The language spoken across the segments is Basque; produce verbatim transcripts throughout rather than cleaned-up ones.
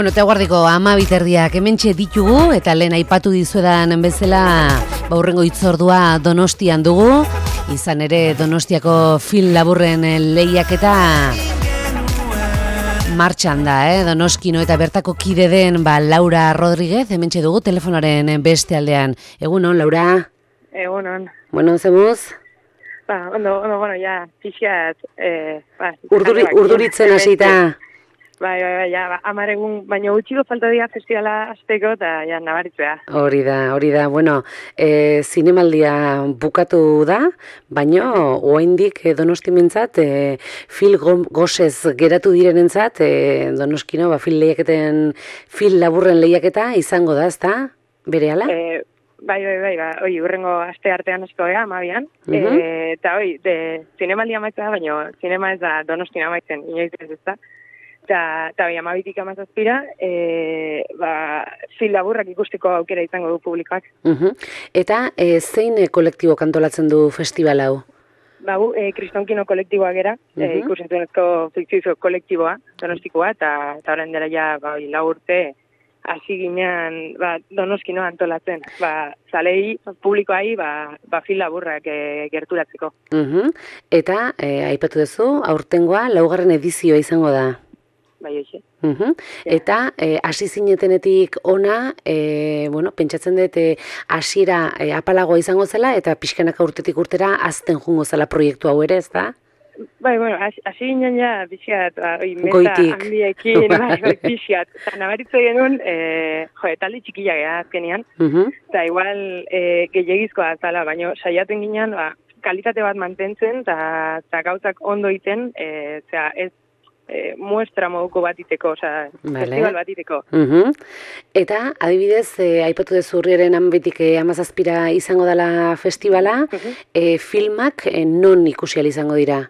Bueno, eta guardiko ama biterdiak hementxe ditugu, eta lehen aipatu dizuedan bezala baurrengo hitzordua Donostian dugu, izan ere Donostiako film laburren lehiaketa martxan da, eh? Donoskino eta bertako kide den ba, Laura Rodríguez, hementxe dugu telefonaren beste aldean. Egunon, Laura? Egunon. Bueno, zemuz? Ba, ondo, ondo, bueno, ja, pixat... Eh, ba, Urduri, urduritzen hasita. Bai, bai, bai, ja, ba, amar egun, baina utxiko falta dira festivala azteko, eta ja, nabaritzea. Hori da, hori da, bueno, e, zinemaldia bukatu da, baina oraindik Donosti mintzat, e, fil gozez geratu direnentzat, e, Donoskino, ba, fil lehiaketen, fil laburren lehiaketa izango da, ezta? Berehala? E, bai, bai, bai, ba, oi, urrengo aste artean asko ega, amabian, uh -huh. e, eta oi, de, zinemaldia maitza da, baina zinema ez da Donostina maitzen, inoiz ez da. Eta, eta bai, amabitik amazazpira, e, ba, fil laburrak ikusteko aukera izango du publikoak. Uh-huh. Eta e, zein e, kolektibo kantolatzen du festival hau? Ba, gu, e, Kristonkino kolektiboa gera, uh-huh. e, ikusentzunezko fikzioso kolektiboa, donostikoa, eta, eta orain dela ja, ba, lau urte, hasi ginean, ba, Donoskino antolatzen. Ba, zalei, publikoai, ba, ba fil laburrak e, gerturatzeko. Uh-huh. Eta, e, aipatu duzu, aurtengoa, laugarren edizioa izango da. Bai, hoxe. Uh-huh. Eta eh, hasi zinetenetik ona, eh, bueno, pentsatzen dut eh, hasiera eh, apalagoa izango zela eta pixkanaka urtetik urtera azten jungo zela proiektu hau ere, ez da? Bai, bueno, hasi ginen ja pixat, oi, meta handiekin, bai, bai, pixat. Eta nabaritze genuen, eh, jo, talde txikia gara azkenean, uh-huh. eta igual eh, gehiagizkoa zala, baina saiatzen ginen, ba, kalitate bat mantentzen, eta gauzak ondo iten, eh, zera, ez E, muestra moduko bat iteko, oza, vale. Festival bat iteko. Uh-huh. Eta, adibidez, e, aipatu dezu urriaren hanbetik e, amazazpira izango dela festivala, uh-huh. e, filmak e, non ikusial izango dira?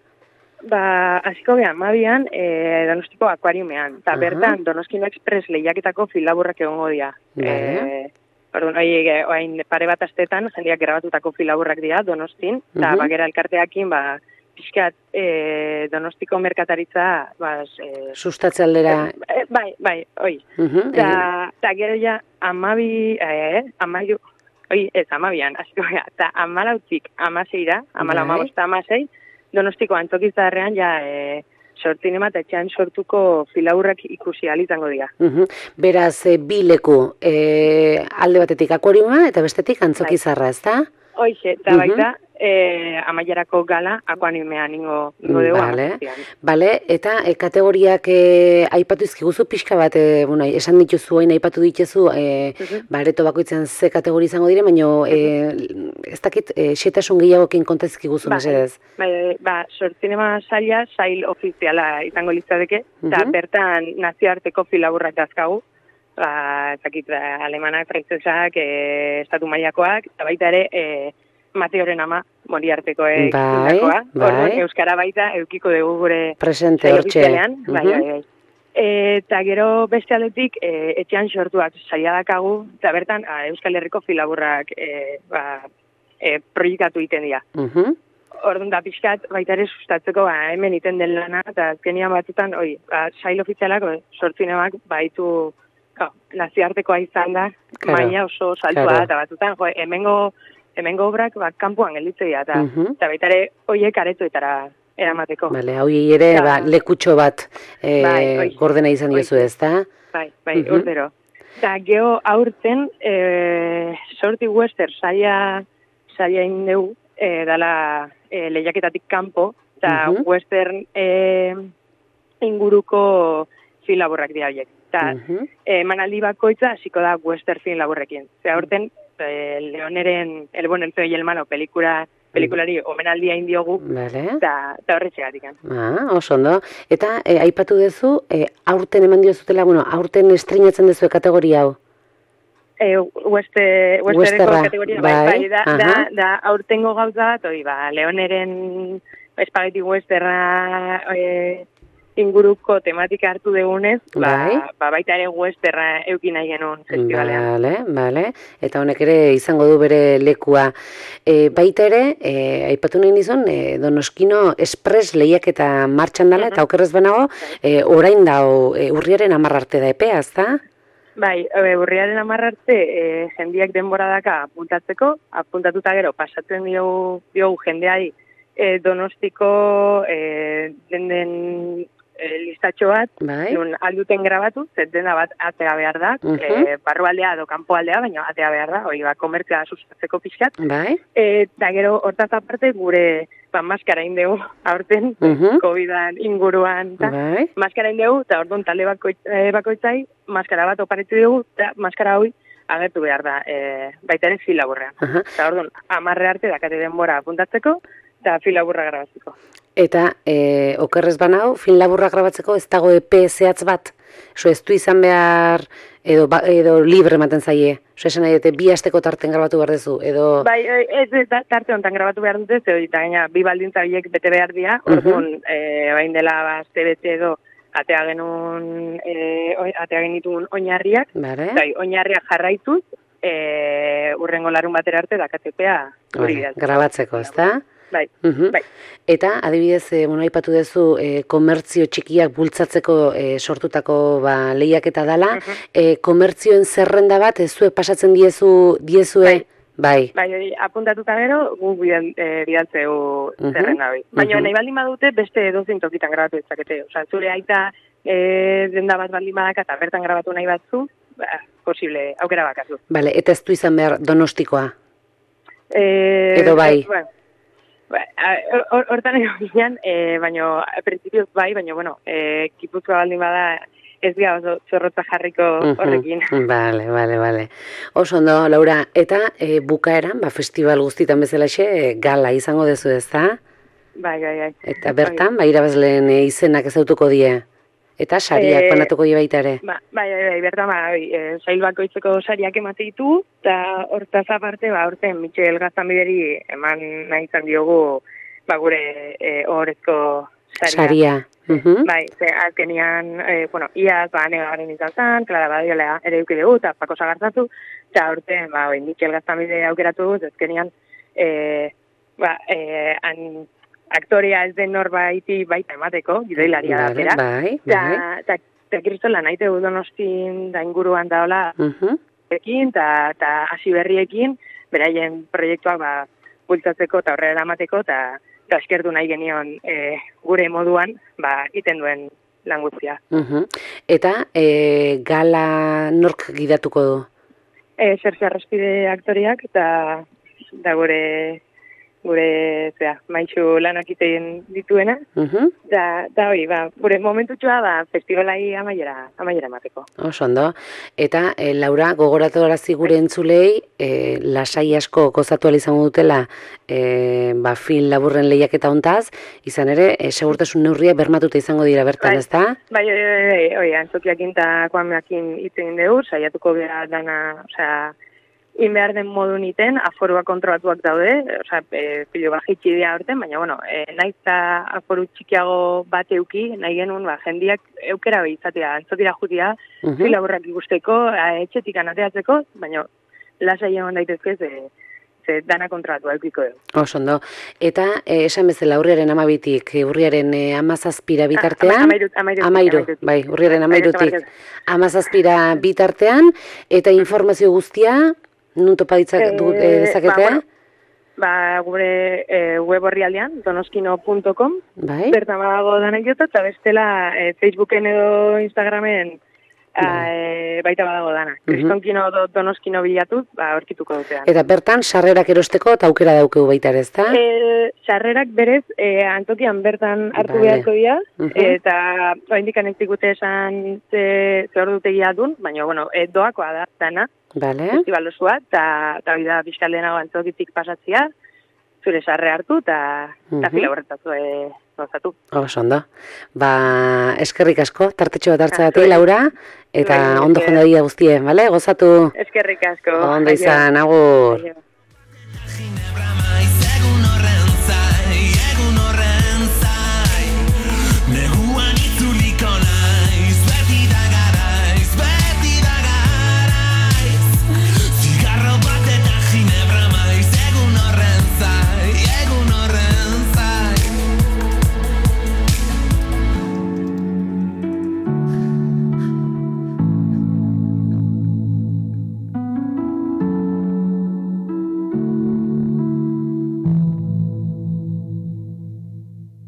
Ba, hasiko gehan, mabian, e, Donostiko akuariumean, eta uh-huh. bertan Donoskino Express lehiaketako fil laburrak egongo dira. Vale. E, Orduan, oain pare bat astetan, jendeak grabatutako fil laburrak dira, Donostin, eta uh-huh. bagera elkarteakin, ba, pixkat e, Donostiko merkataritza bas, e, sustatze aldera e, bai, bai, oi uh-huh. eta gero ja amabi eh, amaiu oi, ez amabian eta amalautik amaseira amala amabosta amasei Donostiko antokizarrean ja e, sortzinema eta etxean sortuko filaurrak ikusi alizango dira. Uh-huh. Beraz, e, bi leku e, alde batetik akuariuma eta bestetik antzokizarra, ez da? Hoixe, eta uh-huh. baita E, amaierako gala akuanimean ingo, ingo dugu. Vale, vale. Eta e, kategoriak e, aipatu izkiguzu pixka bat, e, bueno, esan dituzu, hain aipatu dituzu, e, uh-huh. ba, areto bakoitzen ze kategori izango dire, baina e, ez dakit, e, xetasun gehiagokin konta izkiguzu, ba, mesedez. Ba, ba, sortzinema saila, sail ofiziala izango litzadeke, eta uh-huh. bertan nazioarteko filaburrak dazkagu, ba, ez dakit, alemanak, frantsesak, e, estatu mailakoak, eta baita ere, e, Mateoren ama, Moriartekoek bai, bai. Euskara baita, eukiko dugu gure presente hortxe. Uh-huh. Bai, bai, bai. E, eta gero beste aldetik, e, etxean sortuak saiadakagu, eta bertan a, Euskal Herriko filaburrak e, ba, e, proiekatu iten dira. Uh-huh. Orduan da pixkat, baita ere sustatzeko, ba, hemen iten den lana, eta azkenian batzutan, oi, ba, sail ofizialak, sortzinemak, baitu, oh, naziartekoa izan da, claro. Maia oso saltua, claro. Eta batzutan, jo, hemengo hemengo obrak bat kanpoan gelditze dira, eta uh-huh. baita ere hoiek aretoetara eramateko. Bale, hoi ere ba, lekutxo bat e, bai, gordena izan diozu ez, da? Bai, bai, uh-huh. urdero. Eta geho aurten, e, sorti western saia, saia indeu, e, dala e, lehiaketatik kanpo, eta uh-huh. western e, inguruko film laburrak dira horiek. Eta uh-huh. e, manaldi bakoitza hasiko da western film laburrekin. Eta aurten, Leoneren El Bueno, el Feo y el Malo pelikula, pelikulari omenaldia indiogu, eta vale. Horretxegatik. Ah, oso ondo. Eta e, aipatu duzu, e, aurten eman diozutela, bueno, aurten estreinatzen duzu kategoria hau? E, Weste, Westerreko kategoria, bai, bai, da, da, da aurtengo gauza bat, oi, ba, Leoneren espageti Westerra e, inguruko tematika hartu degunez, ba, ba baita ere westerra eukin nahi genuen festivalean. Bale, bale. Eta honek ere izango du bere lekua. E, baita ere, e, aipatu nahi nizun, e, Donoskino Express lehiaketa martxan dela, uh -huh. eta okerrez banago, e, orain da, e, urriaren hamar arte da epea, ez da? Bai, e, urriaren hamar arte e, jendiak denbora daka apuntatzeko, apuntatuta gero pasatzen diogu, diogu jendeai e, Donostiko e, den den e, listatxo bat, bai. nun alduten grabatu, zet dena bat atea behar da, uh -huh. e, barrualdea edo kanpoaldea, baina atea behar da, hori ba, komertzia sustatzeko pixkat. Bai. Eta gero hortaz aparte gure ba, maskara indegu aurten, uh -huh. COVID-an inguruan, ta, bai. Maskara indegu, eta orduan talde bakoitz, e, bakoitzai, maskara bat oparetu dugu, eta maskara hori agertu behar da, e, baita ere fil laburrean. Uh -huh. Eta orduan, amarre arte dakate denbora apuntatzeko, eta fil laburra grabatzeko. Eta, e, okerrez banau, fil laburra grabatzeko ez dago epe zehatz bat? Oso ez du izan behar, edo, ba, edo libre ematen zaie? Oso esan nahi, eta bi asteko tarten grabatu behar duzu, edo... Bai, ez, ez tarte honetan grabatu behar dute, zeu, eta gaina, bi baldintza biek bete behar dira, uh -huh. orduan, e, bain dela, ba, azte bete edo, atea genuen, e, atea genitun oinarriak, eta oinarriak jarraituz, e, urrengo larun batera arte dakatepea hori da. Grabatzeko, ez da? Bai, uh-huh. bai. Eta, adibidez, e, bueno, aipatu duzu, e, komertzio txikiak bultzatzeko e, sortutako ba, lehiaketa dala, uh-huh. e, komertzioen zerrenda bat, ez zue pasatzen diezu, diezue? Bai. Bai. Bai, apuntatuta gero, gu bidaltzeu uh-huh. zerrenda hori. Baina uh-huh. nahi baldin badute, beste edozein tokitan grabatu ezakete. Osa, zure aita e, denda bat baldin badaka eta bertan grabatu nahi batzu, ba, posible, aukera bakazu. Bale, eta ez du izan behar Donostikoa? E, Edo bai? Bueno. Hortan ego ginen, e, baina, prinsipioz bai, baina, bueno, e, Gipuzkoa baldin bada ez dira oso zorrotza jarriko horrekin. Uh-huh. Bale, bale, bale. Oso ondo, Laura, eta e, bukaeran, ba, festival guztitan bezalaxe, gala izango dezu ez da? Bai, bai, bai. Eta bertan, bai, irabazleen e, izenak ezautuko die? Eta sariak e, banatuko die baita ere? Ba, bai, bai, bai, bertan, bai, e, sail bakoitzeko sariak emate ditu, eta hortaz aparte, ba, horten, Michel Gaztanbideri eman nahi izan diogu, ba, gure e, horrezko saria. Saria. Uh-huh. Bai, ze azkenian, e, bueno, iaz, ba, negaren izan zen, Clara Badiola ere duki dugu, eta Pako Sagartzazu, eta horten, ba, bai, Michel Gaztanbide aukeratu dut, azkenian, e, ba, e, an, aktorea ez den norbaiti baita emateko, gidoilaria da bera. Bai, bai. Eta kristola nahi tegu Donostin da inguruan daola uh-huh. ekin, eta hasi berriekin, beraien proiektuak ba, bultzatzeko eta horrela emateko, eta eskertu nahi genion e, gure moduan, ba, iten duen lan guztia. Uh-huh. Eta e, gala nork gidatuko du? E, Sergio Arraspide aktoriak, eta da gure... gure, zera, maitxu lanak iten dituena, uh-huh. da, da hori, ba, gure momentutxoa, ba, festivalai amaiera, amaiera emateko. Oso ondo, eta e, Laura, gogoratu arazi gure entzulei, e, lasai asko gozatu izango dutela, e, ba, film laburren lehiaketa hontaz, izan ere, e, segurtasun neurriak bermatuta izango dira bertan, ez da? Bai, bai, bai, bai, oi, antzokiakin eta koameakin iten dugu, saiatuko gara dana, osea, in behar den modu niten, aforuak kontrolatuak daude, oza, e, pilo bajitxi dira horten, baina, bueno, e, nahi eta aforu txikiago bat euki, nahi genuen, ba, jendiak eukera behizatea, antzotira jutia, uh-huh. filaburrak ikusteko, etxetik anateatzeko, baina lasai egon daitezke, ze, ze dana kontrolatu eukiko dugu. Oso ondo. Eta, e, esan bezala, urriaren amabitik, urriaren e, amazazpira bitartean, ah, amairut, amairut, amairu, amairut. Bai, urriaren amairutik, amazazpira bitartean, eta informazio guztia, nun topa ditzak du e, dezaketea? Ba, bueno, ba, gure e, web horri aldean, donoskino punto com, bai. Bertan badago danak jota, eta bestela e, Facebooken edo Instagramen bai. e, baita badago dana. Uh-huh. Kristonkino do, donoskino bilatuz, ba, horkituko dutean. Eta bertan, sarrerak erosteko eta aukera daukeu baita ere, ezta? E, sarrerak berez, e, antokian bertan hartu vale. Beharko dira, uh-huh. eta oaindikan ez digute esan ze, ze hor dutegia dun, baina, bueno, e, doakoa da, dana. Vale. Festival osua, eta bida bizkal denago antzokitik pasatzia, zure sarre hartu, eta uh-huh. fila horretatu e, gozatu. Oso ondo. Ba, eskerrik asko, tartetxo bat hartza dati, Laura, eta bai, ondo jonda dira guztien, bale? Gozatu. Eskerrik asko. Ondo izan, agur.